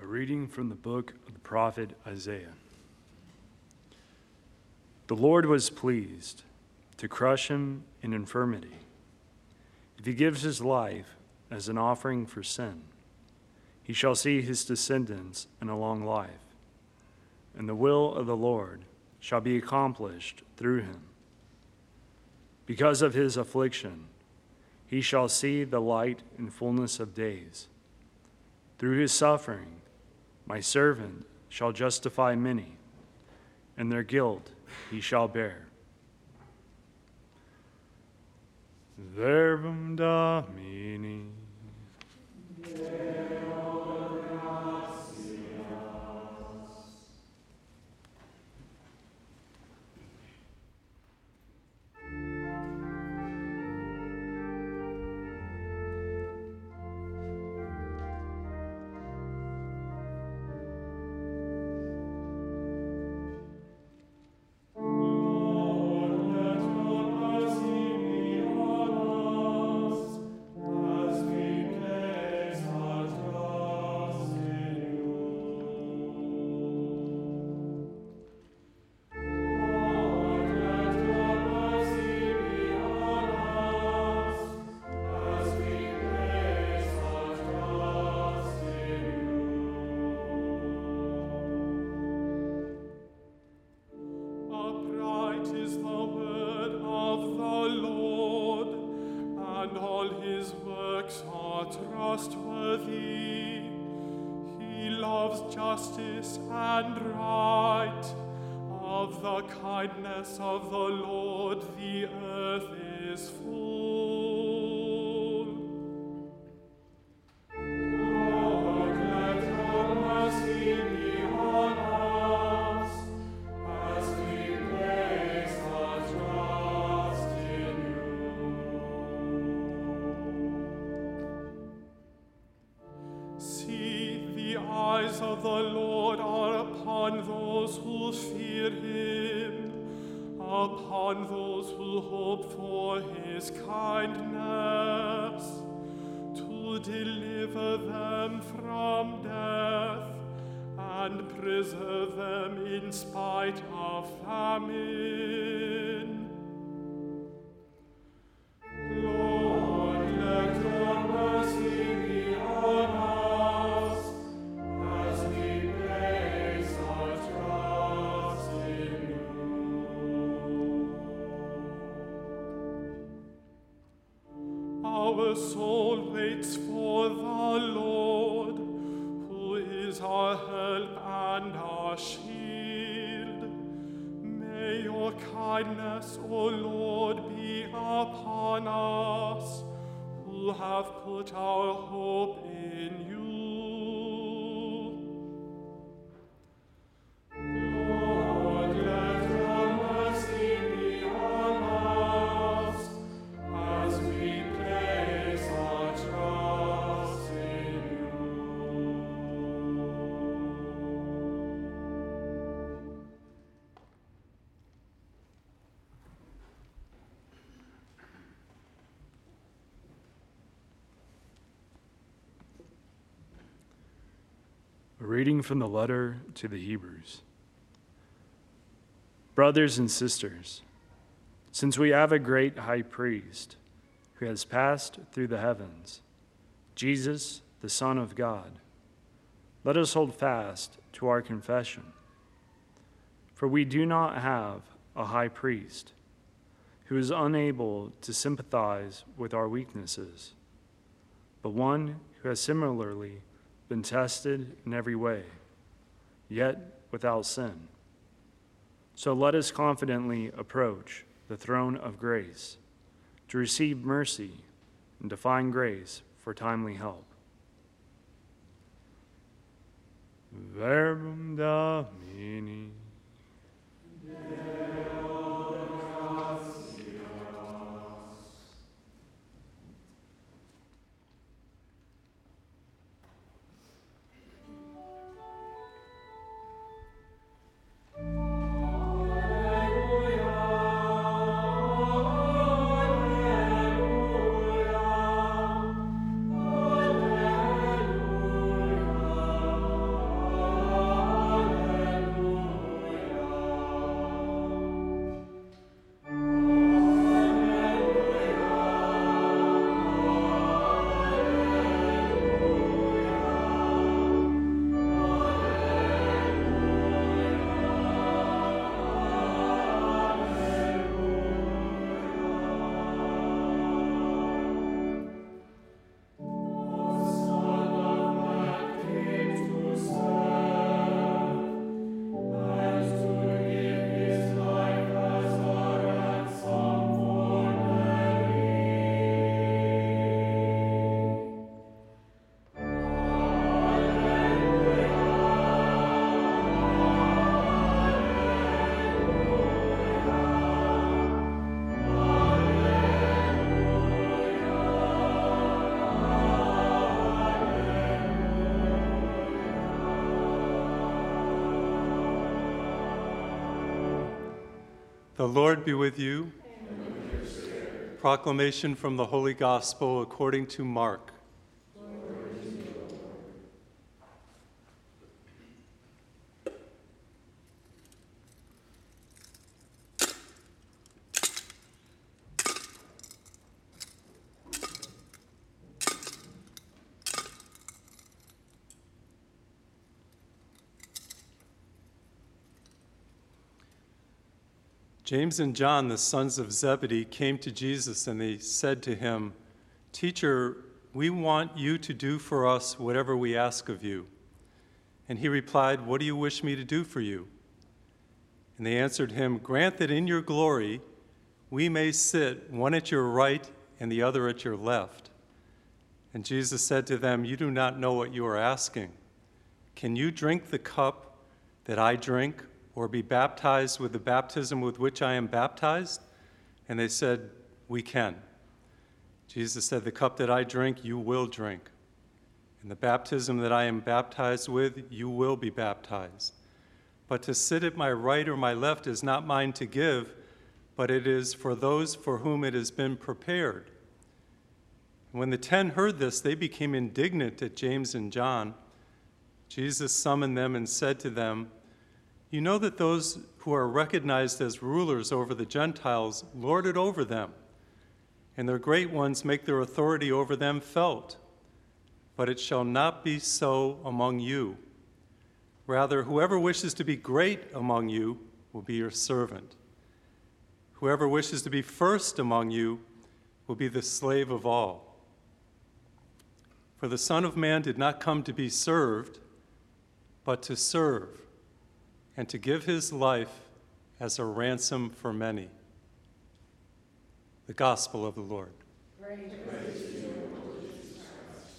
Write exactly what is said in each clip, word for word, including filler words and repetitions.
A reading from the book of the prophet Isaiah. The Lord was pleased to crush him in infirmity. If he gives his life as an offering for sin, he shall see his descendants in a long life, and the will of the Lord shall be accomplished through him. Because of his affliction, he shall see the light and fullness of days. Through his suffering, my servant shall justify many, and their guilt he shall bear. Verbum Domini. Justice and right. Of the kindness of the Lord the earth is full. Lord, let your mercy be on us, as we place our trust in you. See, the eyes of the Lord are upon those who fear him, upon those who hope for his kindness, to deliver them from death and preserve them in spite of famine. Lord, let your mercy be on us, our soul waits for the Lord, who is our help and our shield. May your kindness, O Lord, be upon us, who have put our hope in you. Lord, let your mercy be on us, as we place our trust in you. A reading from the letter to the Hebrews. Brothers and sisters, since we have a great high priest who has passed through the heavens, Jesus, the Son of God, let us hold fast to our confession. For we do not have a high priest who is unable to sympathize with our weaknesses, but one who has similarly been tested in every way, yet without sin. So let us confidently approach the throne of grace to receive mercy and to find grace for timely help. Verbum Domini. Alleluia. The Lord be with you. And with your spirit. Proclamation from the Holy Gospel according to Mark. Glory to you, Lord. James and John, the sons of Zebedee, came to Jesus and they said to him, "Teacher, we want you to do for us whatever we ask of you." And he replied, "What do you wish me to do for you?" And they answered him, "Grant that in your glory we may sit, one at your right and the other at your left." And Jesus said to them, "You do not know what you are asking. Can you drink the cup that I drink, or be baptized with the baptism with which I am baptized?" And they said, "We can." Jesus said, "The cup that I drink, you will drink. And the baptism that I am baptized with, you will be baptized. But to sit at my right or my left is not mine to give, but it is for those for whom it has been prepared." And when the ten heard this, they became indignant at James and John. Jesus summoned them and said to them, "You know that those who are recognized as rulers over the Gentiles lord it over them, and their great ones make their authority over them felt. But it shall not be so among you. Rather, whoever wishes to be great among you will be your servant. Whoever wishes to be first among you will be the slave of all. For the Son of Man did not come to be served, but to serve, and to give his life as a ransom for many." The Gospel of the Lord. Praise to you, Lord Jesus Christ.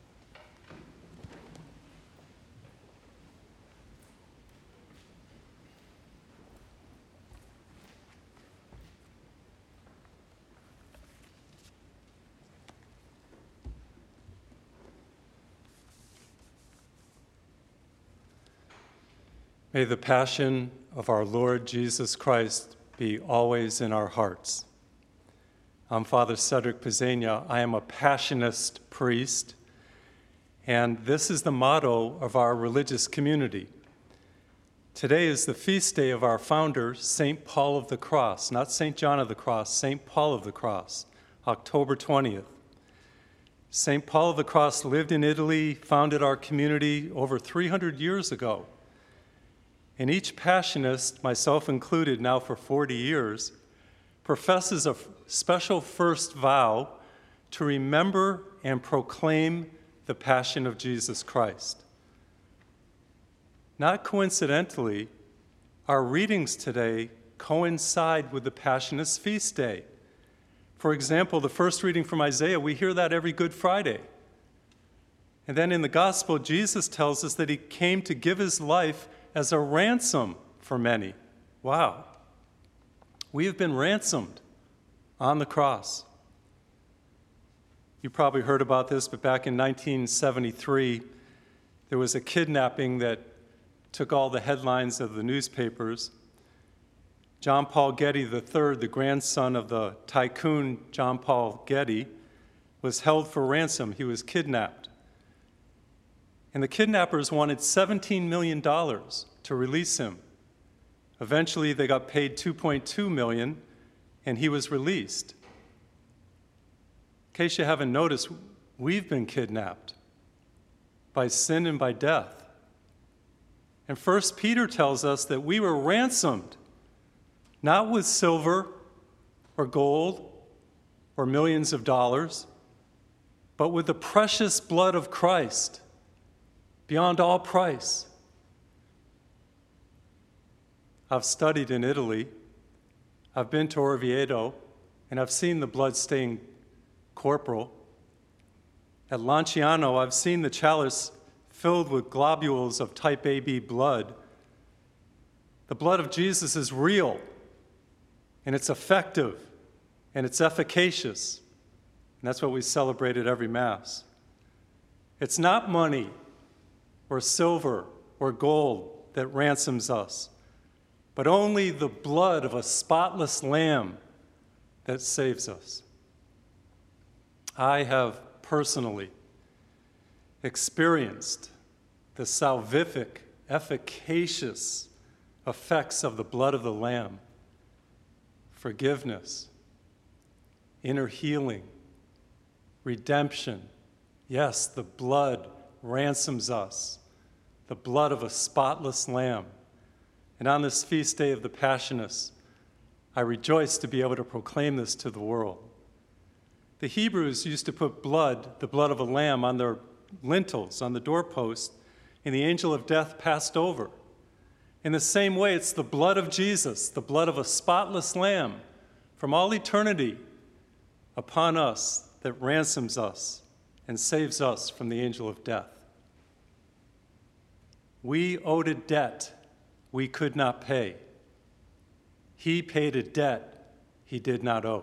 May the passion of our Lord Jesus Christ be always in our hearts. I'm Father Cedric Pizzania. I am a Passionist priest, and this is the motto of our religious community. Today is the feast day of our founder, Saint Paul of the Cross, not Saint John of the Cross, Saint Paul of the Cross, October twentieth. Saint Paul of the Cross lived in Italy, founded our community over three hundred years ago. And each Passionist, myself included now for forty years, professes a special first vow to remember and proclaim the Passion of Jesus Christ. Not coincidentally, our readings today coincide with the Passionist feast day. For example, the first reading from Isaiah, we hear that every Good Friday. And then in the Gospel, Jesus tells us that he came to give his life as a ransom for many. Wow. We have been ransomed on the cross. You probably heard about this, but back in nineteen seventy-three, there was a kidnapping that took all the headlines of the newspapers. John Paul Getty the third, the grandson of the tycoon John Paul Getty, was held for ransom. He was kidnapped. And the kidnappers wanted seventeen million dollars to release him. Eventually, they got paid two point two million dollars, and he was released. In case you haven't noticed, we've been kidnapped by sin and by death. And First Peter tells us that we were ransomed, not with silver or gold or millions of dollars, but with the precious blood of Christ, beyond all price. I've studied in Italy, I've been to Orvieto, and I've seen the blood-stained corporal. At Lanciano, I've seen the chalice filled with globules of type A B blood. The blood of Jesus is real, and it's effective, and it's efficacious. And that's what we celebrate at every Mass. It's not money or silver or gold that ransoms us, but only the blood of a spotless lamb that saves us. I have personally experienced the salvific, efficacious effects of the blood of the Lamb: forgiveness, inner healing, redemption. Yes, the blood ransoms us, the blood of a spotless lamb. And on this feast day of the Passionists, I rejoice to be able to proclaim this to the world. The Hebrews used to put blood, the blood of a lamb, on their lintels, on the doorpost, and the angel of death passed over. In the same way, it's the blood of Jesus, the blood of a spotless lamb from all eternity upon us that ransoms us and saves us from the angel of death. We owed a debt we could not pay. He paid a debt he did not owe.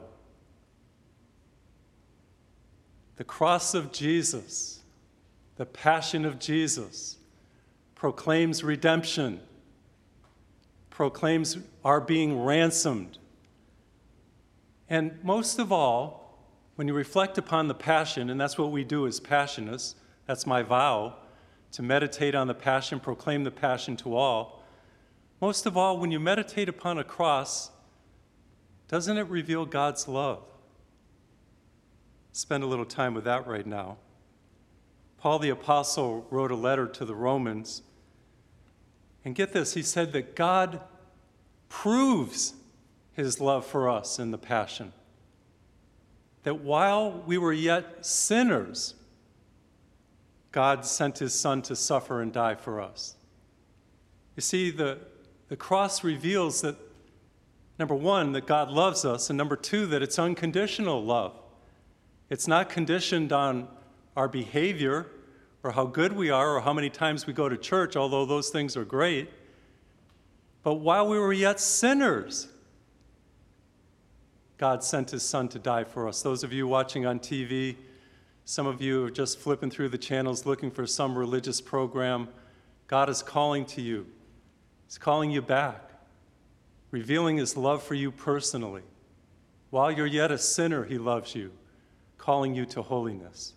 The cross of Jesus, the passion of Jesus, proclaims redemption, proclaims our being ransomed. And most of all, when you reflect upon the passion, and that's what we do as Passionists, that's my vow, to meditate on the passion, proclaim the passion to all. Most of all, when you meditate upon a cross, doesn't it reveal God's love? Spend a little time with that right now. Paul the Apostle wrote a letter to the Romans, and get this, he said that God proves his love for us in the passion. That while we were yet sinners, God sent his Son to suffer and die for us. You see, the, the cross reveals that, number one, that God loves us, and number two, that it's unconditional love. It's not conditioned on our behavior or how good we are or how many times we go to church, although those things are great. But while we were yet sinners, God sent his Son to die for us. Those of you watching on T V, some of you are just flipping through the channels looking for some religious program. God is calling to you. He's calling you back, revealing his love for you personally. While you're yet a sinner, he loves you, calling you to holiness.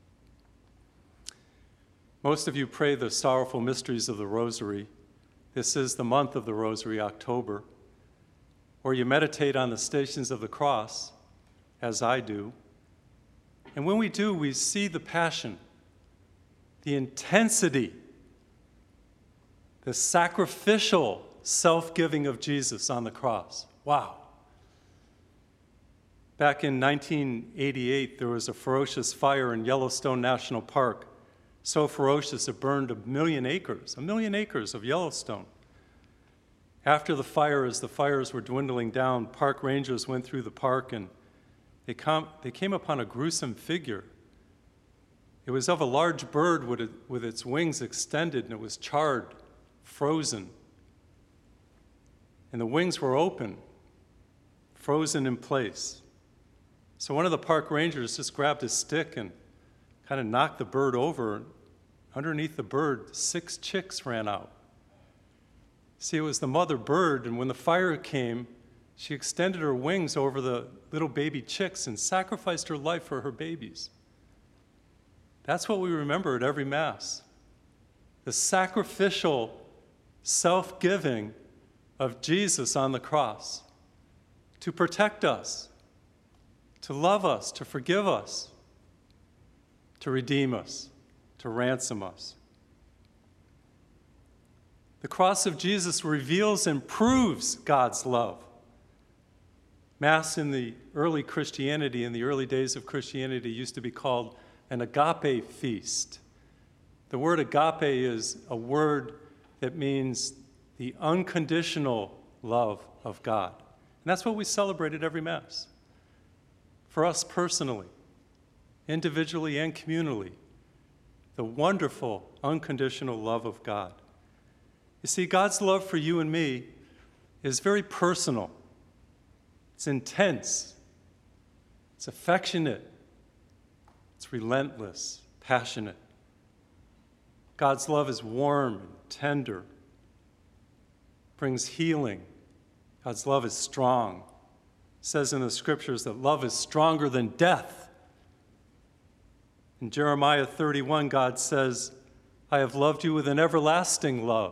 Most of you pray the sorrowful mysteries of the Rosary. This is the month of the Rosary, October, or you meditate on the Stations of the Cross, as I do. And when we do, we see the passion, the intensity, the sacrificial self-giving of Jesus on the cross. Wow. Back in nineteen eighty-eight, there was a ferocious fire in Yellowstone National Park, so ferocious it burned a million acres, a million acres of Yellowstone. After the fire, as the fires were dwindling down, park rangers went through the park and they, com- they came upon a gruesome figure. It was of a large bird with, it, with its wings extended, and it was charred, frozen. And the wings were open, frozen in place. So one of the park rangers just grabbed his stick and kind of knocked the bird over. Underneath the bird, six chicks ran out. See, it was the mother bird, and when the fire came, she extended her wings over the little baby chicks and sacrificed her life for her babies. That's what we remember at every Mass. The sacrificial self-giving of Jesus on the cross to protect us, to love us, to forgive us, to redeem us, to ransom us. The cross of Jesus reveals and proves God's love. Mass in the early Christianity, in the early days of Christianity, used to be called an agape feast. The word agape is a word that means the unconditional love of God. And that's what we celebrate at every Mass. For us personally, individually and communally, the wonderful, unconditional love of God. You see, God's love for you and me is very personal. It's intense. It's affectionate. It's relentless, passionate. God's love is warm and tender, brings healing God's love is strong. It says in the scriptures that love is stronger than death. In Jeremiah thirty-one, God says, I have loved you with an everlasting love.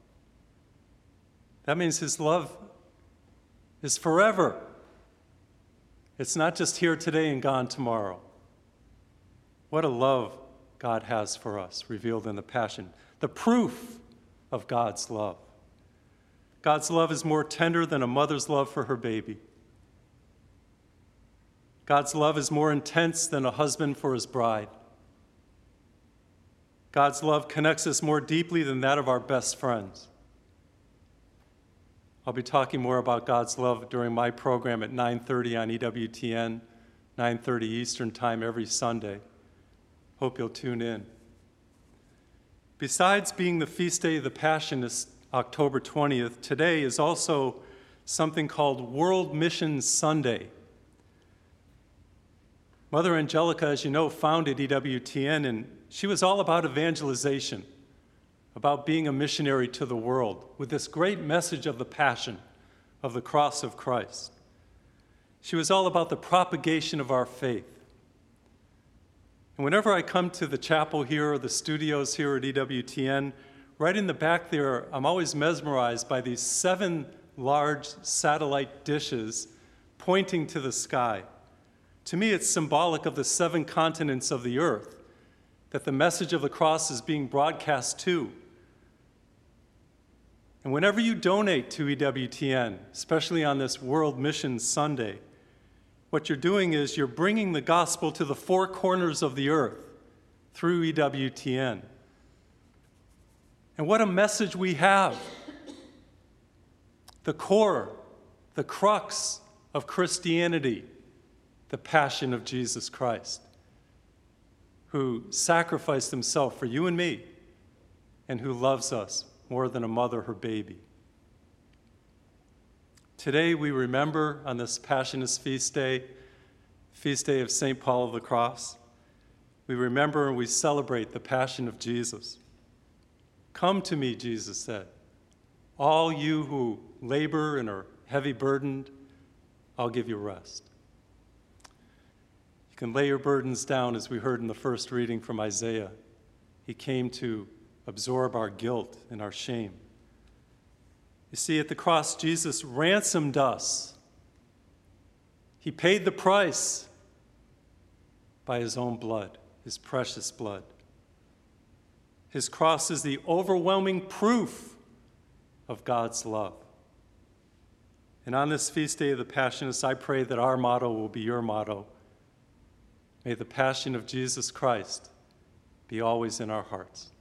That means his love is forever. It's not just here today and gone tomorrow. What a love God has for us, revealed in the Passion. The proof of God's love. God's love is more tender than a mother's love for her baby. God's love is more intense than a husband for his bride. God's love connects us more deeply than that of our best friends. I'll be talking more about God's love during my program at nine thirty on E W T N, nine thirty Eastern Time every Sunday. Hope you'll tune in. Besides being the feast day of the Passion, this October twentieth, today is also something called World Missions Sunday. Mother Angelica, as you know, founded E W T N, and she was all about evangelization, about being a missionary to the world, with this great message of the Passion, of the cross of Christ. She was all about the propagation of our faith. And whenever I come to the chapel here or the studios here at E W T N, right in the back there, I'm always mesmerized by these seven large satellite dishes pointing to the sky. To me, it's symbolic of the seven continents of the earth that the message of the cross is being broadcast to. And whenever you donate to E W T N, especially on this World Missions Sunday, what you're doing is you're bringing the gospel to the four corners of the earth through E W T N. And what a message we have. The core, the crux of Christianity, the passion of Jesus Christ, who sacrificed himself for you and me, and who loves us more than a mother her baby. Today we remember on this Passionist feast day, feast day of Saint Paul of the Cross, we remember and we celebrate the passion of Jesus. Come to me, Jesus said, all you who labor and are heavy burdened, I'll give you rest. You can lay your burdens down, as we heard in the first reading from Isaiah. He came to absorb our guilt and our shame. You see, at the cross, Jesus ransomed us. He paid the price by his own blood, his precious blood. His cross is the overwhelming proof of God's love. And on this feast day of the Passionists, I pray that our motto will be your motto. May the passion of Jesus Christ be always in our hearts.